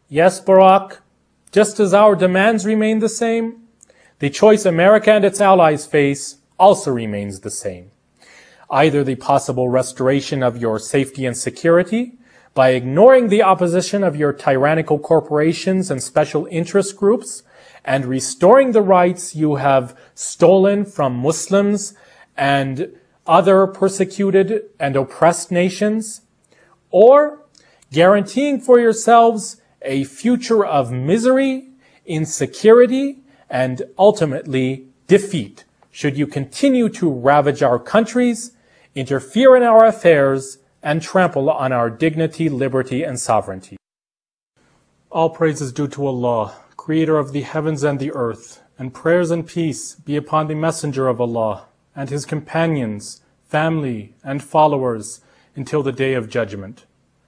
Yes, Barack, just as our demands remain the same, the choice America and its allies face also remains the same. Either the possible restoration of your safety and security by ignoring the opposition of your tyrannical corporations and special interest groups and restoring the rights you have stolen from Muslims and other persecuted and oppressed nations, or guaranteeing for yourselves a future of misery, insecurity, and ultimately defeat should you continue to ravage our countries, interfere in our affairs, and trample on our dignity, liberty, and sovereignty. All praise is due to Allah, Creator of the heavens and the earth, and prayers and peace be upon the Messenger of Allah and his companions, family, and followers until the Day of Judgment.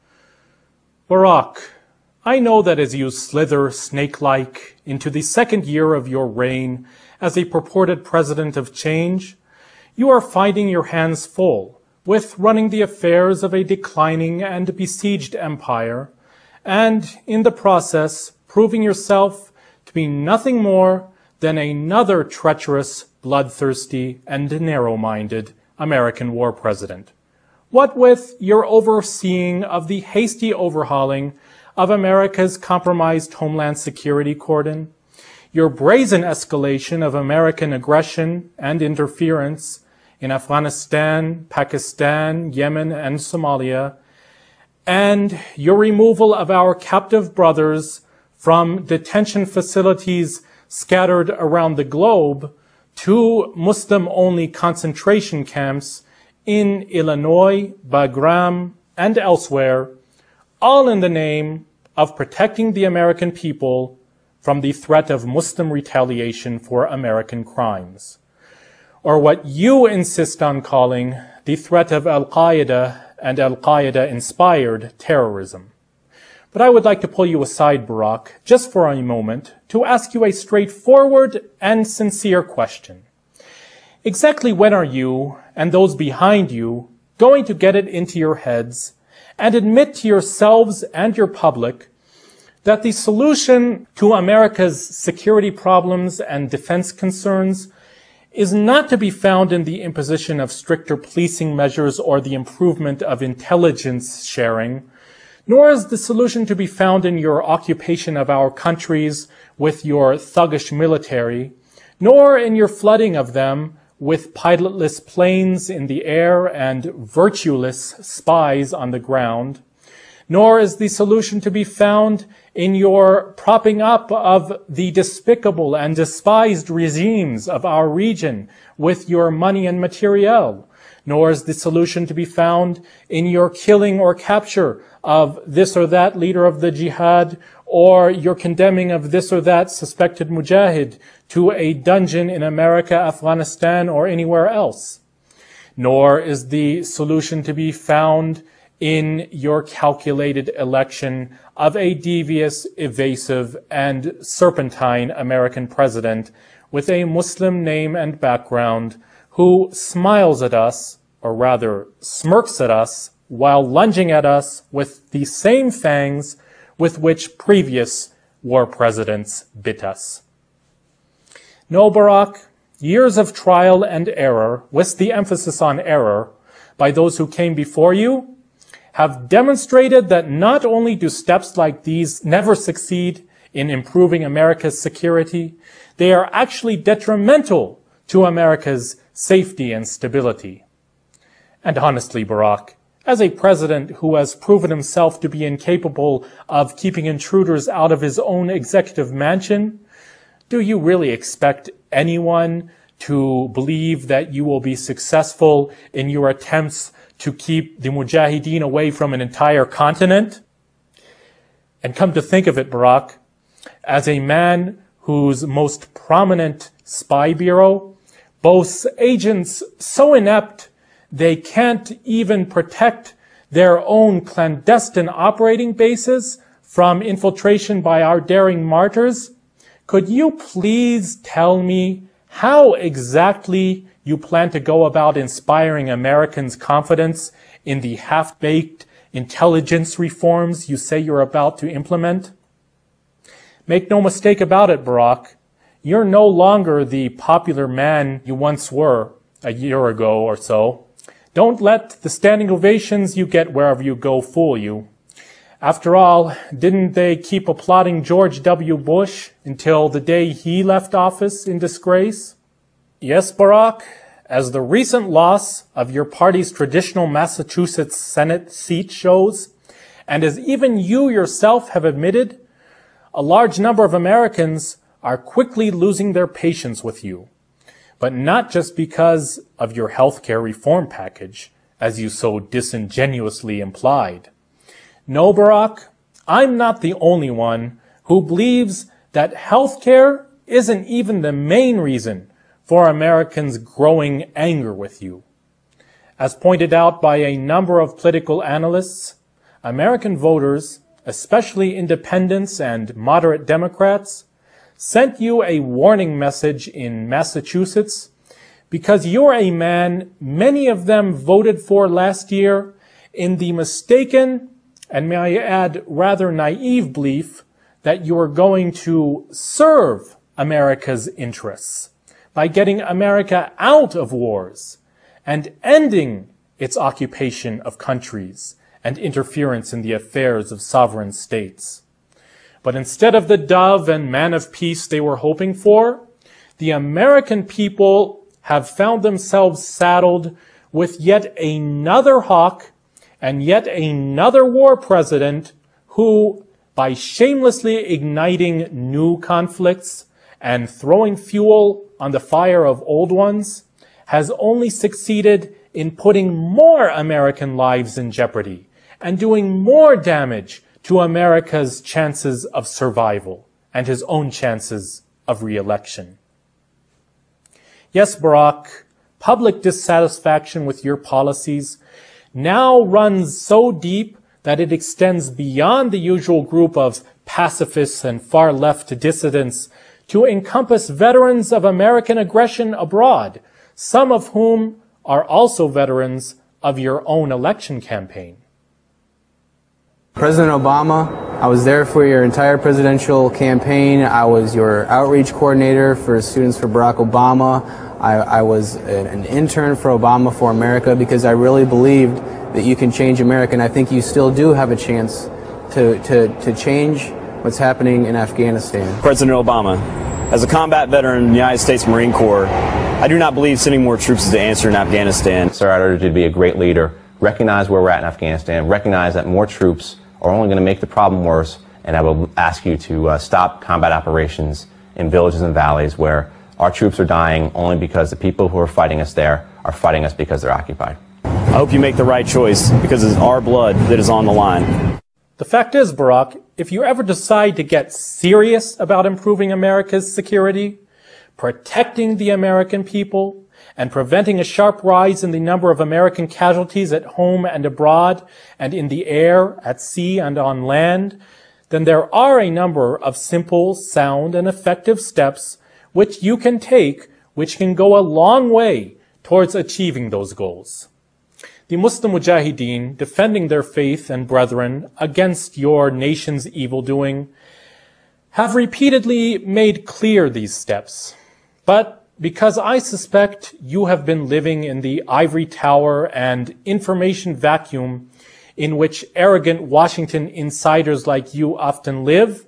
Barack, I know that as you slither snake-like into the second year of your reign as a purported president of change, you are finding your hands full with running the affairs of a declining and besieged empire, and in the process proving yourself to be nothing more than another treacherous, bloodthirsty, and narrow-minded American war president. What with your overseeing of the hasty overhauling of America's compromised homeland security cordon, your brazen escalation of American aggression and interference in Afghanistan, Pakistan, Yemen, and Somalia, and your removal of our captive brothers from detention facilities scattered around the globe to Muslim-only concentration camps in Illinois, Bagram, and elsewhere, all in the name of protecting the American people from the threat of Muslim retaliation for American crimes, or what you insist on calling the threat of Al-Qaeda and Al-Qaeda-inspired terrorism. But I would like to pull you aside, Barack, just for a moment, to ask you a straightforward and sincere question. Exactly when are you, and those behind you, going to get it into your heads and admit to yourselves and your public that the solution to America's security problems and defense concerns is not to be found in the imposition of stricter policing measures or the improvement of intelligence sharing, nor is the solution to be found in your occupation of our countries with your thuggish military, nor in your flooding of them with pilotless planes in the air and virtueless spies on the ground, nor is the solution to be found in your propping up of the despicable and despised regimes of our region with your money and materiel, nor is the solution to be found in your killing or capture of this or that leader of the jihad, or your condemning of this or that suspected mujahid to a dungeon in America, Afghanistan, or anywhere else. Nor is the solution to be found in your calculated election of a devious, evasive, and serpentine American president with a Muslim name and background who smiles at us, or rather smirks at us, while lunging at us with the same fangs with which previous war presidents bit us. No, Barack, years of trial and error, with the emphasis on error, by those who came before you, have demonstrated that not only do steps like these never succeed in improving America's security, they are actually detrimental to America's safety and stability. And honestly, Barack, as a president who has proven himself to be incapable of keeping intruders out of his own executive mansion, do you really expect anyone to believe that you will be successful in your attempts to keep the Mujahideen away from an entire continent? And come to think of it, Barack, as a man whose most prominent spy bureau boasts agents so inept they can't even protect their own clandestine operating bases from infiltration by our daring martyrs, could you please tell me how exactly you plan to go about inspiring Americans' confidence in the half-baked intelligence reforms you say you're about to implement? Make no mistake about it, Barack. You're no longer the popular man you once were a year ago or so. Don't let the standing ovations you get wherever you go fool you. After all, didn't they keep applauding George W. Bush until the day he left office in disgrace? Yes, Barack, as the recent loss of your party's traditional Massachusetts Senate seat shows, and as even you yourself have admitted, a large number of Americans are quickly losing their patience with you. But not just because of your healthcare reform package, as you so disingenuously implied. No, Barack, I'm not the only one who believes that healthcare isn't even the main reason for Americans' growing anger with you. As pointed out by a number of political analysts, American voters, especially independents and moderate Democrats, sent you a warning message in Massachusetts because you're a man many of them voted for last year in the mistaken, and may I add, rather naive belief that you are going to serve America's interests by getting America out of wars and ending its occupation of countries and interference in the affairs of sovereign states. But instead of the dove and man of peace they were hoping for, the American people have found themselves saddled with yet another hawk and yet another war president who, by shamelessly igniting new conflicts and throwing fuel on the fire of old ones, has only succeeded in putting more American lives in jeopardy and doing more damage to America's chances of survival and his own chances of re-election. Yes, Barack, public dissatisfaction with your policies now runs so deep that it extends beyond the usual group of pacifists and far-left dissidents to encompass veterans of American aggression abroad, some of whom are also veterans of your own election campaign. President Obama, I was there for your entire presidential campaign. I was your outreach coordinator for Students for Barack Obama. I was an intern for Obama for America because I really believed that you can change America, and I think you still do have a chance to change what's happening in Afghanistan. President Obama, as a combat veteran in the United States Marine Corps, I do not believe sending more troops is the answer in Afghanistan. Sir, I urge you to be a great leader, recognize where we're at in Afghanistan, recognize that more troops are only going to make the problem worse, and I will ask you to stop combat operations in villages and valleys where our troops are dying only because the people who are fighting us there are fighting us because they're occupied. I hope you make the right choice because it's our blood that is on the line. The fact is, Barack, if you ever decide to get serious about improving America's security, protecting the American people, and preventing a sharp rise in the number of American casualties at home and abroad, and in the air, at sea, and on land, then there are a number of simple, sound, and effective steps which you can take, which can go a long way towards achieving those goals. The Muslim Mujahideen, defending their faith and brethren against your nation's evildoing, have repeatedly made clear these steps. But because I suspect you have been living in the ivory tower and information vacuum in which arrogant Washington insiders like you often live,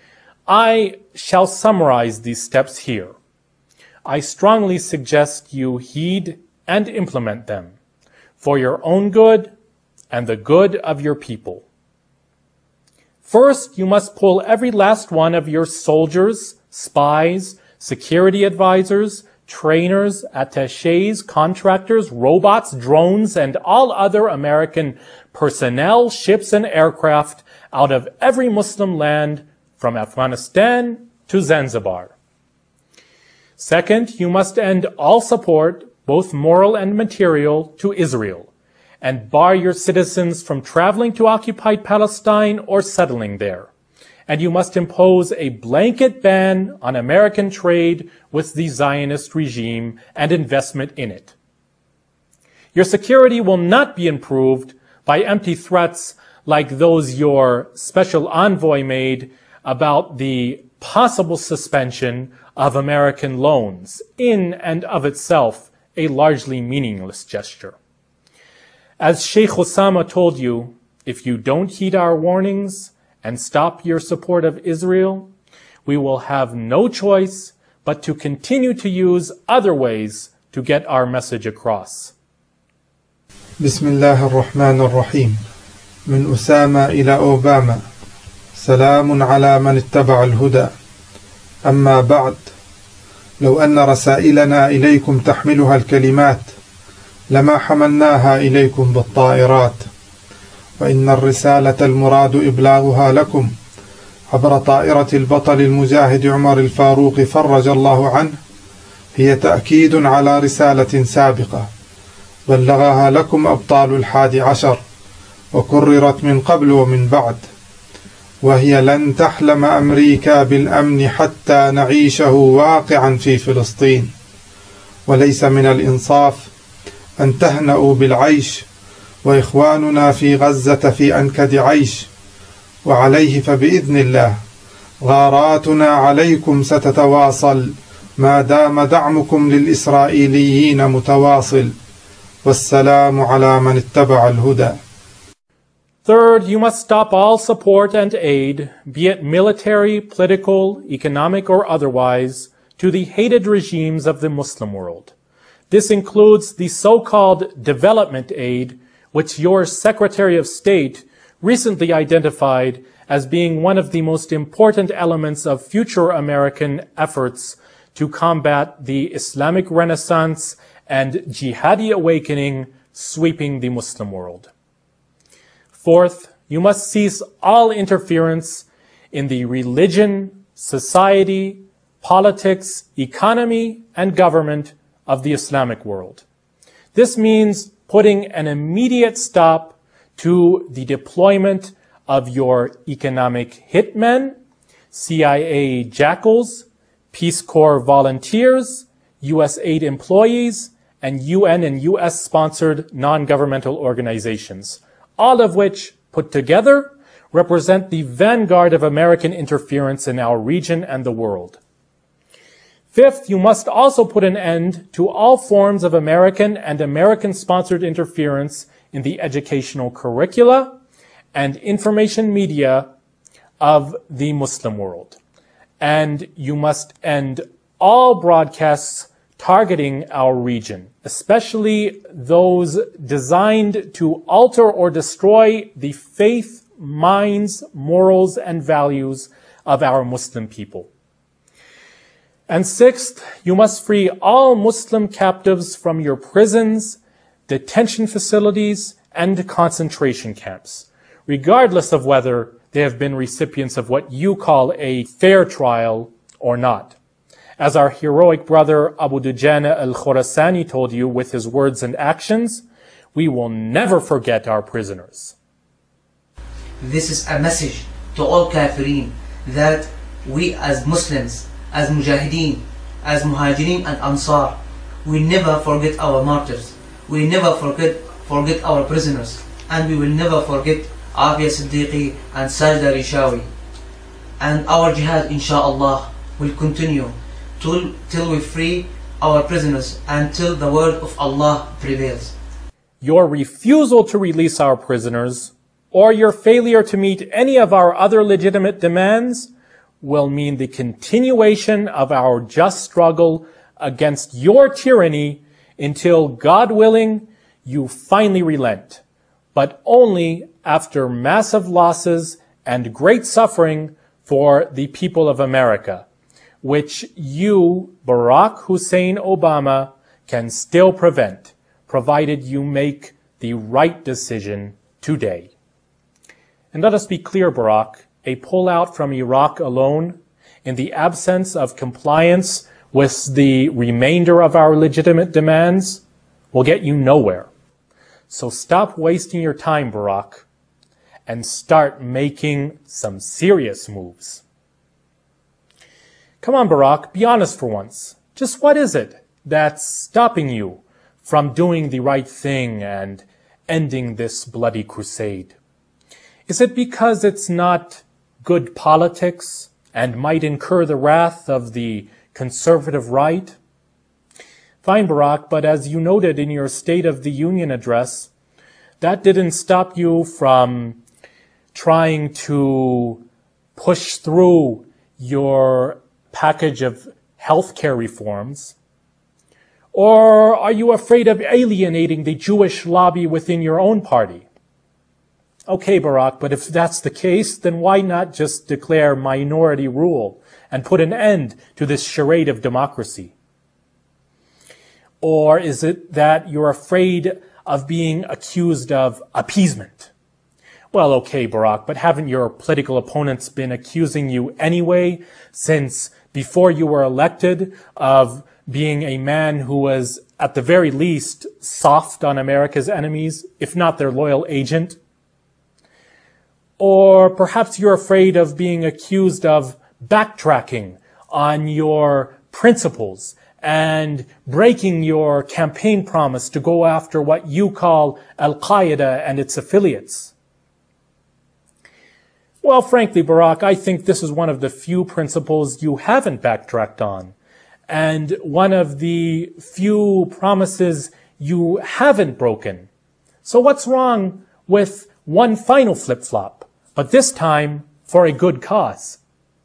I shall summarize these steps here. I strongly suggest you heed and implement them for your own good and the good of your people. First, you must pull every last one of your soldiers, spies, security advisors, trainers, attachés, contractors, robots, drones, and all other American personnel, ships, and aircraft out of every Muslim land from Afghanistan to Zanzibar. Second, you must end all support, both moral and material, to Israel, and bar your citizens from traveling to occupied Palestine or settling there. And you must impose a blanket ban on American trade with the Zionist regime and investment in it. Your security will not be improved by empty threats like those your special envoy made about the possible suspension of American loans, in and of itself a largely meaningless gesture. As Sheikh Osama told you, if you don't heed our warnings and stop your support of Israel, we will have no choice but to continue to use other ways to get our message across. بسم الله الرحمن الرحيم. من أسامة إلى أوباما. سلام على من اتبع الهدى. أما بعد، لو أن رسائلنا إليكم تحملها الكلمات لما حملناها إليكم بالطائرات، وإن الرسالة المراد إبلاغها لكم عبر طائرة البطل المجاهد عمر الفاروق فرج الله عنه هي تأكيد على رسالة سابقة بلغها لكم أبطال 11 وكررت من قبل ومن بعد، وهي لن تحلم أمريكا بالأمن حتى نعيشه واقعا في فلسطين، وليس من الإنصاف أن تهنأوا بالعيش وإخواننا في غزة في أنكد عيش، وعليه فبإذن الله غاراتنا عليكم ستتواصل ما دام دعمكم للإسرائيليين متواصل، والسلام على من اتبع الهدى. Third, you must stop all support and aid, be it military, political, economic, or otherwise, to the hated regimes of the Muslim world. This includes the so-called development aid, which your Secretary of State recently identified as being one of the most important elements of future American efforts to combat the Islamic Renaissance and jihadi awakening sweeping the Muslim world. Fourth, you must cease all interference in the religion, society, politics, economy, and government of the Islamic world. This means putting an immediate stop to the deployment of your economic hitmen, CIA jackals, Peace Corps volunteers, U.S. aid employees, and UN and U.S.-sponsored non-governmental organizations, all of which, put together, represent the vanguard of American interference in our region and the world. Fifth, you must also put an end to all forms of American and American-sponsored interference in the educational curricula and information media of the Muslim world. And you must end all broadcasts targeting our region, especially those designed to alter or destroy the faith, minds, morals, and values of our Muslim people. And sixth, you must free all Muslim captives from your prisons, detention facilities, and concentration camps, regardless of whether they have been recipients of what you call a fair trial or not. As our heroic brother Abu Dujana al-Khorasani told you with his words and actions, we will never forget our prisoners. This is a message to all Kafirin that we as Muslims, as Mujahideen, as Muhajirin and Ansar, we never forget our martyrs. We never forget our prisoners. And we will never forget Afia Siddiqui and Sajda Rishawi. And our jihad, inshallah, will continue till we free our prisoners and till the word of Allah prevails. Your refusal to release our prisoners, or your failure to meet any of our other legitimate demands, will mean the continuation of our just struggle against your tyranny until, God willing, you finally relent, but only after massive losses and great suffering for the people of America, which you, Barack Hussein Obama, can still prevent, provided you make the right decision today. And let us be clear, Barack, a pullout from Iraq alone, in the absence of compliance with the remainder of our legitimate demands, will get you nowhere. So stop wasting your time, Barack, and start making some serious moves. Come on, Barack, be honest for once. Just what is it that's stopping you from doing the right thing and ending this bloody crusade? Is it because it's not good politics and might incur the wrath of the conservative right? Fine, Barack, but as you noted in your State of the Union address, that didn't stop you from trying to push through your package of healthcare reforms. Or are you afraid of alienating the Jewish lobby within your own party? Okay, Barack, but if that's the case, then why not just declare minority rule and put an end to this charade of democracy? Or is it that you're afraid of being accused of appeasement? Well, okay, Barack, but haven't your political opponents been accusing you anyway, since before you were elected, of being a man who was, at the very least, soft on America's enemies, if not their loyal agent? Or perhaps you're afraid of being accused of backtracking on your principles and breaking your campaign promise to go after what you call Al-Qaeda and its affiliates. Well, frankly, Barack, I think this is one of the few principles you haven't backtracked on, and one of the few promises you haven't broken. So what's wrong with one final flip-flop, but this time for a good cause?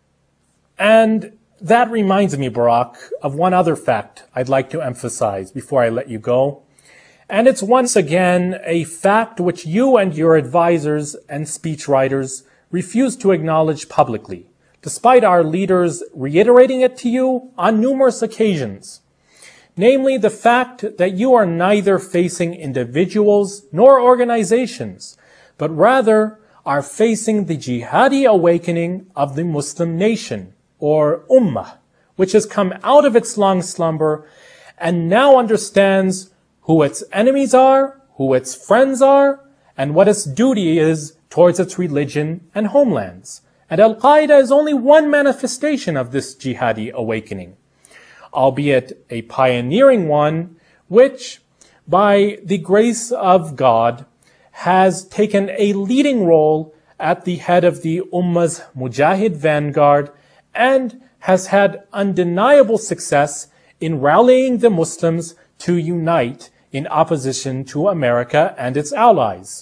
And that reminds me, Barack, of one other fact I'd like to emphasize before I let you go. And it's once again a fact which you and your advisors and speechwriters refuse to acknowledge publicly, despite our leaders reiterating it to you on numerous occasions. Namely, the fact that you are neither facing individuals nor organizations, but rather are facing the jihadi awakening of the Muslim nation, or Ummah, which has come out of its long slumber and now understands who its enemies are, who its friends are, and what its duty is towards its religion and homelands. And Al-Qaeda is only one manifestation of this jihadi awakening, albeit a pioneering one, which, by the grace of God, has taken a leading role at the head of the Ummah's Mujahid vanguard and has had undeniable success in rallying the Muslims to unite in opposition to America and its allies.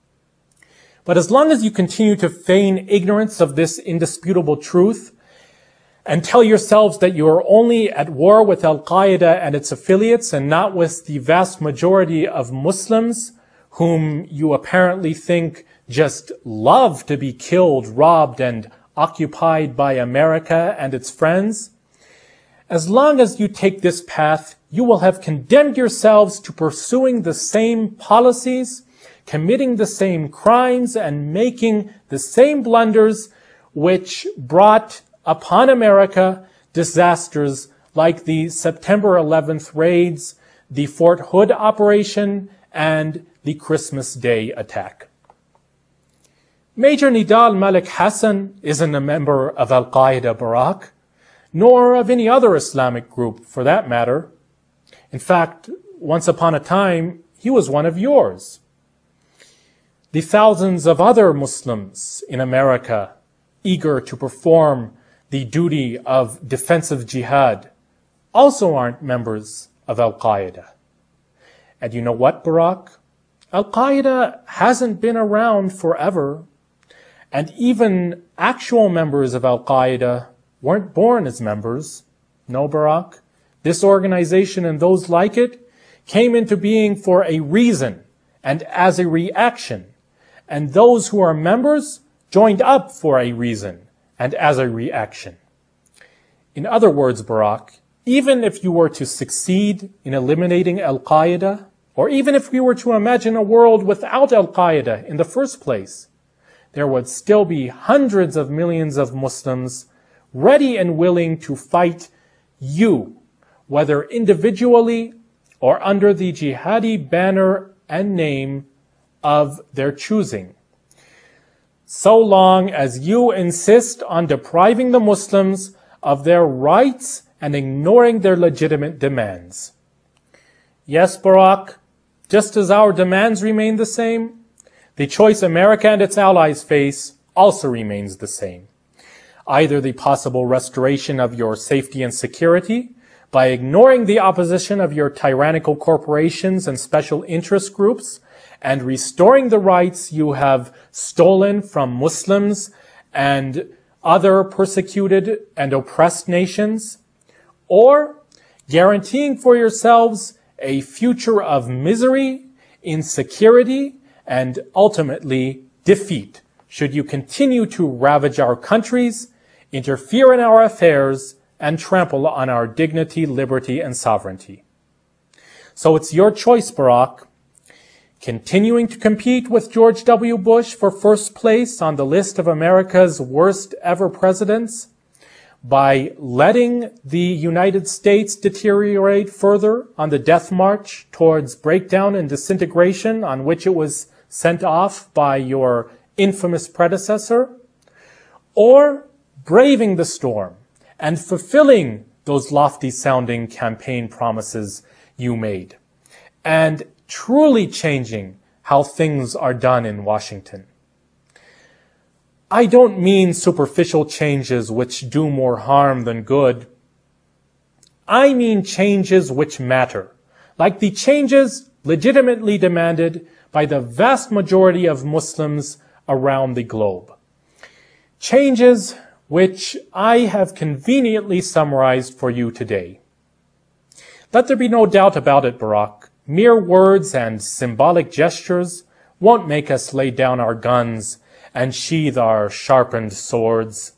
But as long as you continue to feign ignorance of this indisputable truth and tell yourselves that you are only at war with Al-Qaeda and its affiliates and not with the vast majority of Muslims whom you apparently think just love to be killed, robbed, and occupied by America and its friends, as long as you take this path, you will have condemned yourselves to pursuing the same policies, committing the same crimes, and making the same blunders which brought upon America disasters like the September 11th raids, the Fort Hood operation, and the Christmas Day attack. Major Nidal Malik Hassan isn't a member of Al-Qaeda, Barack, nor of any other Islamic group for that matter. In fact, once upon a time, he was one of yours. The thousands of other Muslims in America eager to perform the duty of defensive jihad also aren't members of Al-Qaeda. And you know what, Barack? Al-Qaeda hasn't been around forever. And even actual members of Al-Qaeda weren't born as members. No, Barack. This organization and those like it came into being for a reason and as a reaction. And those who are members joined up for a reason and as a reaction. In other words, Barack, even if you were to succeed in eliminating Al-Qaeda, or even if we were to imagine a world without Al-Qaeda in the first place, there would still be hundreds of millions of Muslims ready and willing to fight you, whether individually or under the jihadi banner and name of their choosing, so long as you insist on depriving the Muslims of their rights and ignoring their legitimate demands. Yes, Barack, just as our demands remain the same, the choice America and its allies face also remains the same. either the possible restoration of your safety and security by ignoring the opposition of your tyrannical corporations and special interest groups and restoring the rights you have stolen from Muslims and other persecuted and oppressed nations, or guaranteeing for yourselves a future of misery, insecurity, and ultimately defeat should you continue to ravage our countries, interfere in our affairs, and trample on our dignity, liberty, and sovereignty. So it's your choice, Barack. Continuing to compete with George W. Bush for first place on the list of America's worst ever presidents, by letting the United States deteriorate further on the death march towards breakdown and disintegration on which it was sent off by your infamous predecessor, or braving the storm and fulfilling those lofty-sounding campaign promises you made, and truly changing how things are done in Washington. I don't mean superficial changes which do more harm than good. I mean changes which matter, like the changes legitimately demanded by the vast majority of Muslims around the globe. Changes which I have conveniently summarized for you today. Let there be no doubt about it, Barack. Mere words and symbolic gestures won't make us lay down our guns and sheathe our sharpened swords.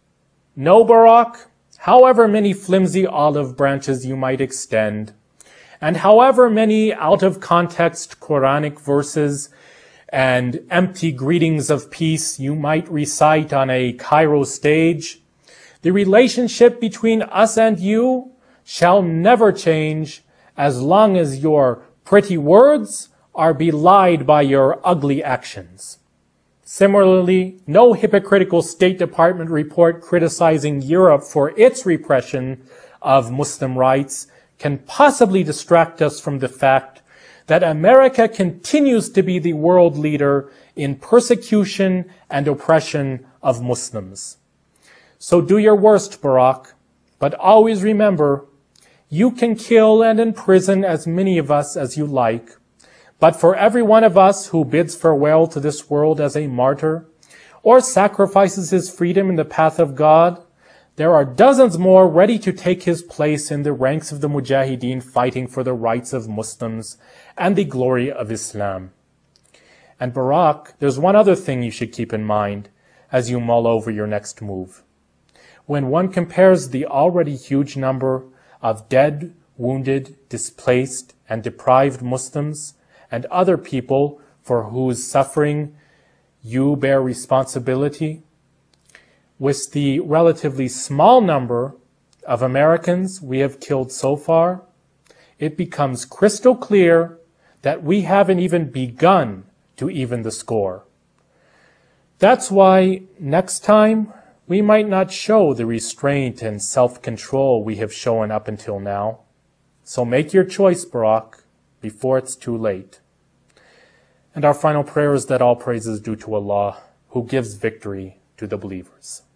No, Barack, however many flimsy olive branches you might extend, and however many out-of-context Quranic verses and empty greetings of peace you might recite on a Cairo stage, the relationship between us and you shall never change as long as your pretty words are belied by your ugly actions. Similarly, no hypocritical State Department report criticizing Europe for its repression of Muslim rights can possibly distract us from the fact that America continues to be the world leader in persecution and oppression of Muslims. So do your worst, Barack, but always remember, you can kill and imprison as many of us as you like, but for every one of us who bids farewell to this world as a martyr, or sacrifices his freedom in the path of God, there are dozens more ready to take his place in the ranks of the Mujahideen fighting for the rights of Muslims and the glory of Islam. And Barack, there's one other thing you should keep in mind as you mull over your next move. When one compares the already huge number of dead, wounded, displaced, and deprived Muslims and other people for whose suffering you bear responsibility, with the relatively small number of Americans we have killed so far, it becomes crystal clear that we haven't even begun to even the score. That's why next time we might not show the restraint and self-control we have shown up until now. So make your choice, Barack, before it's too late. And our final prayer is that all praise is due to Allah, who gives victory to the believers.